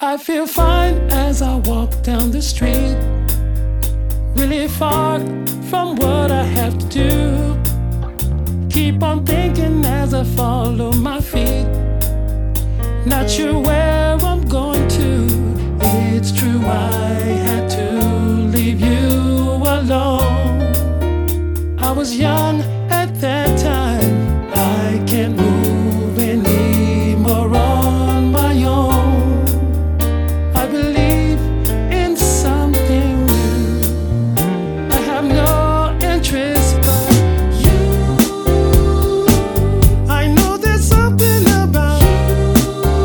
I feel fine as I walk down the street, really far from what I have to do. Keep on thinking as I follow my feet, not sure where I'm going to. It's true, I had to leave you alone. I was young at that time, I can't move anymore on my own. I believe in something new, I have no interest but you. I know there's something about you,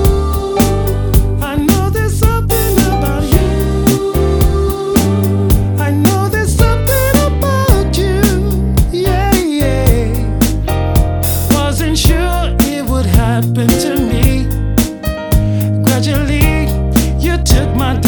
I know there's something about you, I know there's something about you, yeah, yeah. Wasn't sure it would happen to me. Gradually you took my